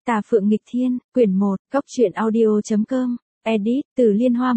Tà Phượng Nghịch Thiên, quyển 1, Cốc truyện audio.com, edit, từ Liên Hoa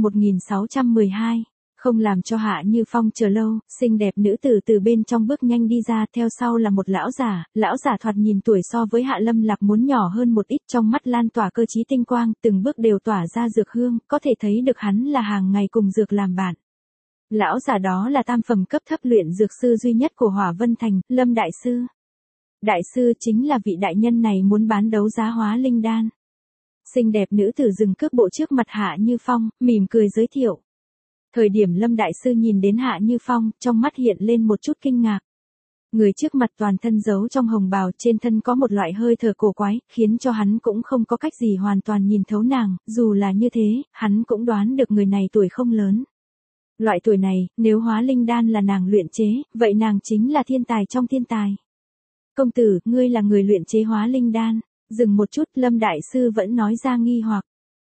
1612. Không làm cho Hạ Như Phong chờ lâu, xinh đẹp nữ tử từ bên trong bước nhanh đi ra, theo sau là một lão giả thoạt nhìn tuổi so với Hạ Lâm Lạc muốn nhỏ hơn một ít, trong mắt lan tỏa cơ trí tinh quang, từng bước đều tỏa ra dược hương, có thể thấy được hắn là hàng ngày cùng dược làm bạn. Lão giả đó là tam phẩm cấp thấp luyện dược sư duy nhất của Hỏa Vân Thành, Lâm Đại Sư. Đại sư chính là vị đại nhân này muốn bán đấu giá hóa linh đan. Xinh đẹp nữ tử dừng cước bộ trước mặt Hạ Như Phong, mỉm cười giới thiệu. Thời điểm Lâm Đại Sư nhìn đến Hạ Như Phong, trong mắt hiện lên một chút kinh ngạc. Người trước mặt toàn thân giấu trong hồng bào, trên thân có một loại hơi thở cổ quái, khiến cho hắn cũng không có cách gì hoàn toàn nhìn thấu nàng, dù là như thế, hắn cũng đoán được người này tuổi không lớn. Loại tuổi này, nếu hóa linh đan là nàng luyện chế, vậy nàng chính là thiên tài trong thiên tài. Công tử, ngươi là người luyện chế hóa linh đan. Dừng một chút, Lâm Đại Sư vẫn nói ra nghi hoặc.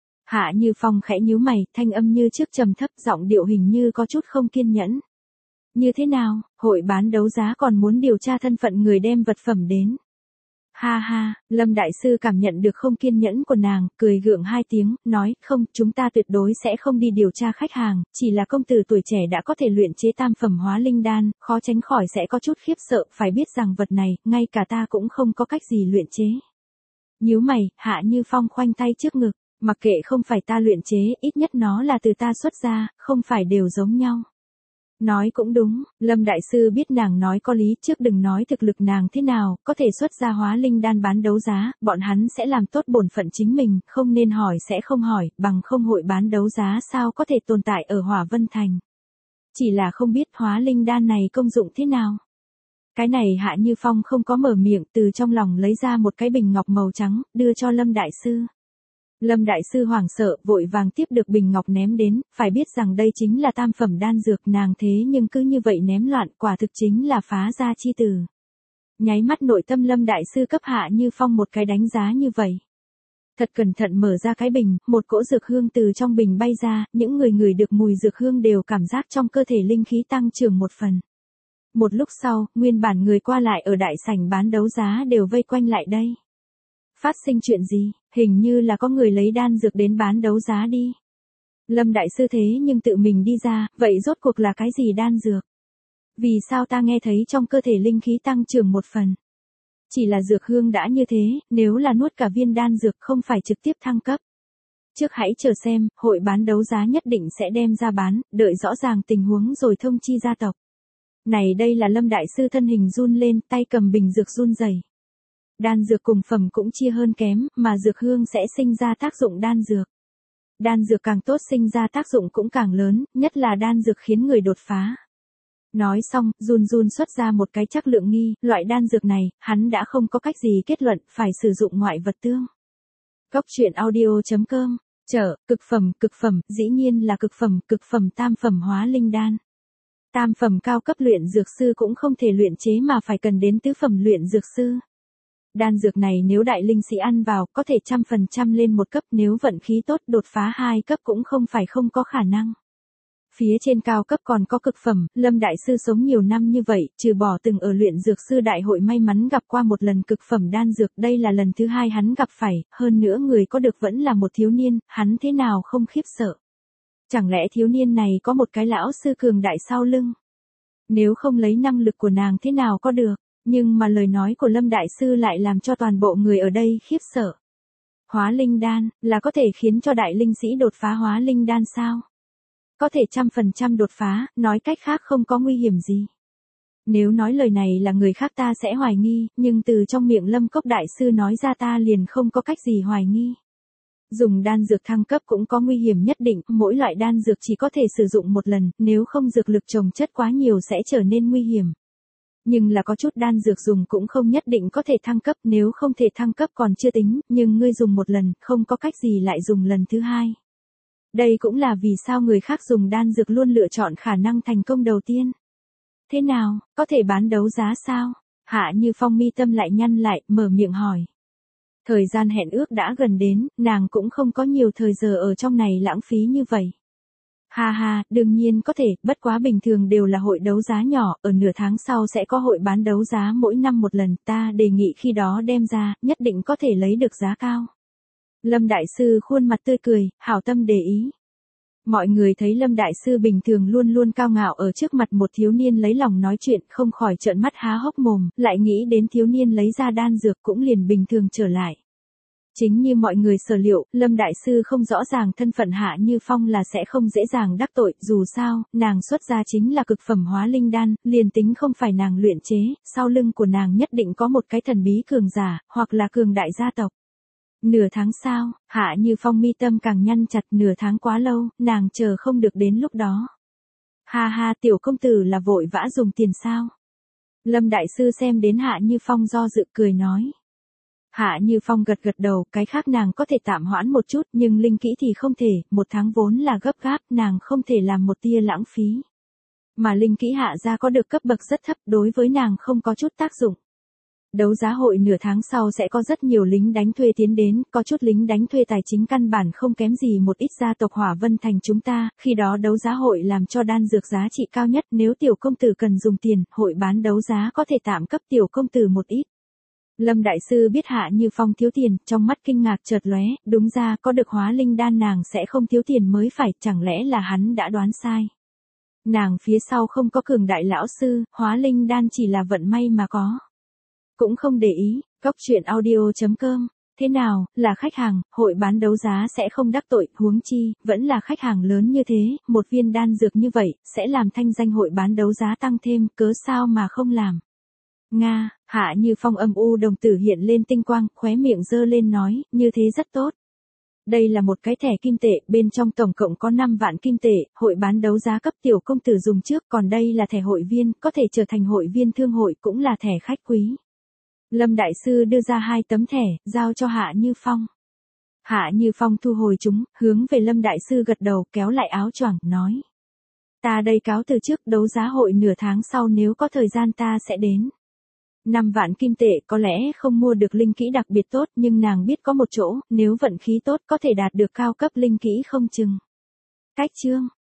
Hạ Như Phong khẽ nhíu mày, thanh âm như trước trầm thấp, giọng điệu hình như có chút không kiên nhẫn. Như thế nào, hội bán đấu giá còn muốn điều tra thân phận người đem vật phẩm đến. Ha ha, Lâm Đại Sư cảm nhận được không kiên nhẫn của nàng, cười gượng hai tiếng, nói, không, chúng ta tuyệt đối sẽ không đi điều tra khách hàng, chỉ là công tử tuổi trẻ đã có thể luyện chế tam phẩm hóa linh đan, khó tránh khỏi sẽ có chút khiếp sợ, phải biết rằng vật này, ngay cả ta cũng không có cách gì luyện chế. Nhíu mày, Hạ Như Phong khoanh tay trước ngực, mặc kệ không phải ta luyện chế, ít nhất nó là từ ta xuất ra, không phải đều giống nhau. Nói cũng đúng, Lâm Đại Sư biết nàng nói có lý, trước đừng nói thực lực nàng thế nào, có thể xuất ra hóa linh đan bán đấu giá, bọn hắn sẽ làm tốt bổn phận chính mình, không nên hỏi sẽ không hỏi, bằng không hội bán đấu giá sao có thể tồn tại ở Hỏa Vân Thành. Chỉ là không biết hóa linh đan này công dụng thế nào. Cái này Hạ Như Phong không có mở miệng, từ trong lòng lấy ra một cái bình ngọc màu trắng, đưa cho Lâm Đại Sư. Lâm Đại Sư hoảng sợ, vội vàng tiếp được bình ngọc ném đến, phải biết rằng đây chính là tam phẩm đan dược, nàng thế nhưng cứ như vậy ném loạn, quả thực chính là phá gia chi tử. Nháy mắt nội tâm Lâm Đại Sư cấp Hạ Như Phong một cái đánh giá như vậy. Thật cẩn thận mở ra cái bình, một cỗ dược hương từ trong bình bay ra, những người ngửi được mùi dược hương đều cảm giác trong cơ thể linh khí tăng trưởng một phần. Một lúc sau, nguyên bản người qua lại ở đại sảnh bán đấu giá đều vây quanh lại đây. Phát sinh chuyện gì, hình như là có người lấy đan dược đến bán đấu giá đi. Lâm Đại Sư thế nhưng tự mình đi ra, vậy rốt cuộc là cái gì đan dược? Vì sao ta nghe thấy trong cơ thể linh khí tăng trưởng một phần? Chỉ là dược hương đã như thế, nếu là nuốt cả viên đan dược không phải trực tiếp thăng cấp. Trước hãy chờ xem, hội bán đấu giá nhất định sẽ đem ra bán, đợi rõ ràng tình huống rồi thông chi gia tộc. Này đây là Lâm Đại Sư thân hình run lên, tay cầm bình dược run rẩy. Đan dược cùng phẩm cũng chia hơn kém, mà dược hương sẽ sinh ra tác dụng đan dược. Đan dược càng tốt sinh ra tác dụng cũng càng lớn, nhất là đan dược khiến người đột phá. Nói xong, run xuất ra một cái chắc lượng nghi, loại đan dược này, hắn đã không có cách gì kết luận, phải sử dụng ngoại vật tương. Cốc truyện audio.com, cực phẩm, dĩ nhiên là cực phẩm tam phẩm hóa linh đan. Tam phẩm cao cấp luyện dược sư cũng không thể luyện chế mà phải cần đến tứ phẩm luyện dược sư. Đan dược này nếu đại linh sĩ ăn vào, có thể 100% lên một cấp, nếu vận khí tốt đột phá 2 cấp cũng không phải không có khả năng. Phía trên cao cấp còn có cực phẩm, Lâm Đại Sư sống nhiều năm như vậy, trừ bỏ từng ở luyện dược sư đại hội may mắn gặp qua một lần cực phẩm đan dược, đây là lần thứ 2 hắn gặp phải, hơn nữa người có được vẫn là một thiếu niên, hắn thế nào không khiếp sợ. Chẳng lẽ thiếu niên này có một cái lão sư cường đại sau lưng? Nếu không lấy năng lực của nàng thế nào có được? Nhưng mà lời nói của Lâm Đại Sư lại làm cho toàn bộ người ở đây khiếp sợ. Hóa linh đan, là có thể khiến cho đại linh sĩ đột phá hóa linh đan sao? Có thể 100% đột phá, nói cách khác không có nguy hiểm gì. Nếu nói lời này là người khác ta sẽ hoài nghi, nhưng từ trong miệng Lâm Cốc Đại Sư nói ra ta liền không có cách gì hoài nghi. Dùng đan dược thăng cấp cũng có nguy hiểm nhất định, mỗi loại đan dược chỉ có thể sử dụng một lần, nếu không dược lực chồng chất quá nhiều sẽ trở nên nguy hiểm. Nhưng là có chút đan dược dùng cũng không nhất định có thể thăng cấp, nếu không thể thăng cấp còn chưa tính, nhưng ngươi dùng một lần, không có cách gì lại dùng lần thứ hai. Đây cũng là vì sao người khác dùng đan dược luôn lựa chọn khả năng thành công đầu tiên. Thế nào, có thể bán đấu giá sao? Hạ Như Phong mi tâm lại nhăn lại, mở miệng hỏi. Thời gian hẹn ước đã gần đến, nàng cũng không có nhiều thời giờ ở trong này lãng phí như vậy. Ha ha, đương nhiên có thể, bất quá bình thường đều là hội đấu giá nhỏ, ở nửa tháng sau sẽ có hội bán đấu giá mỗi năm một lần, ta đề nghị khi đó đem ra, nhất định có thể lấy được giá cao. Lâm Đại Sư khuôn mặt tươi cười, hảo tâm để ý. Mọi người thấy Lâm Đại Sư bình thường luôn luôn cao ngạo ở trước mặt một thiếu niên lấy lòng nói chuyện, không khỏi trợn mắt há hốc mồm, lại nghĩ đến thiếu niên lấy ra đan dược cũng liền bình thường trở lại. Chính như mọi người sở liệu, Lâm Đại Sư không rõ ràng thân phận Hạ Như Phong là sẽ không dễ dàng đắc tội, dù sao, nàng xuất ra chính là cực phẩm hóa linh đan, liền tính không phải nàng luyện chế, sau lưng của nàng nhất định có một cái thần bí cường giả, hoặc là cường đại gia tộc. Nửa tháng sau, Hạ Như Phong mi tâm càng nhăn chặt, nửa tháng quá lâu, nàng chờ không được đến lúc đó. Ha ha, tiểu công tử là vội vã dùng tiền sao? Lâm Đại Sư xem đến Hạ Như Phong do dự cười nói. Hạ Như Phong gật gật đầu, cái khác nàng có thể tạm hoãn một chút, nhưng linh kỹ thì không thể, một tháng vốn là gấp gáp, nàng không thể làm một tia lãng phí. Mà linh kỹ hạ gia có được cấp bậc rất thấp, đối với nàng không có chút tác dụng. Đấu giá hội nửa tháng sau sẽ có rất nhiều lính đánh thuê tiến đến, có chút lính đánh thuê tài chính căn bản không kém gì một ít gia tộc Hỏa Vân Thành chúng ta, khi đó đấu giá hội làm cho đan dược giá trị cao nhất, nếu tiểu công tử cần dùng tiền, hội bán đấu giá có thể tạm cấp tiểu công tử một ít. Lâm Đại Sư biết Hạ Như Phong thiếu tiền, trong mắt kinh ngạc chợt lóe, đúng ra có được hóa linh đan nàng sẽ không thiếu tiền mới phải, chẳng lẽ là hắn đã đoán sai. Nàng phía sau không có cường đại lão sư, hóa linh đan chỉ là vận may mà có. Cũng không để ý, Cốc Truyện Audio.com, thế nào, là khách hàng, hội bán đấu giá sẽ không đắc tội, huống chi, vẫn là khách hàng lớn như thế, một viên đan dược như vậy, sẽ làm thanh danh hội bán đấu giá tăng thêm, cớ sao mà không làm. Nga, Hạ Như Phong âm u đồng tử hiện lên tinh quang, khóe miệng giơ lên nói, như thế rất tốt. Đây là một cái thẻ kim tệ, bên trong tổng cộng có 5 vạn kim tệ, hội bán đấu giá cấp tiểu công tử dùng trước, còn đây là thẻ hội viên, có thể trở thành hội viên thương hội, cũng là thẻ khách quý. Lâm Đại Sư đưa ra 2 tấm thẻ, giao cho Hạ Như Phong. Hạ Như Phong thu hồi chúng, hướng về Lâm Đại Sư gật đầu, kéo lại áo choàng, nói. Ta đây cáo từ trước, đấu giá hội nửa tháng sau nếu có thời gian ta sẽ đến. 5 vạn kim tệ có lẽ không mua được linh kỹ đặc biệt tốt, nhưng nàng biết có một chỗ, nếu vận khí tốt có thể đạt được cao cấp linh kỹ không chừng. Cách chương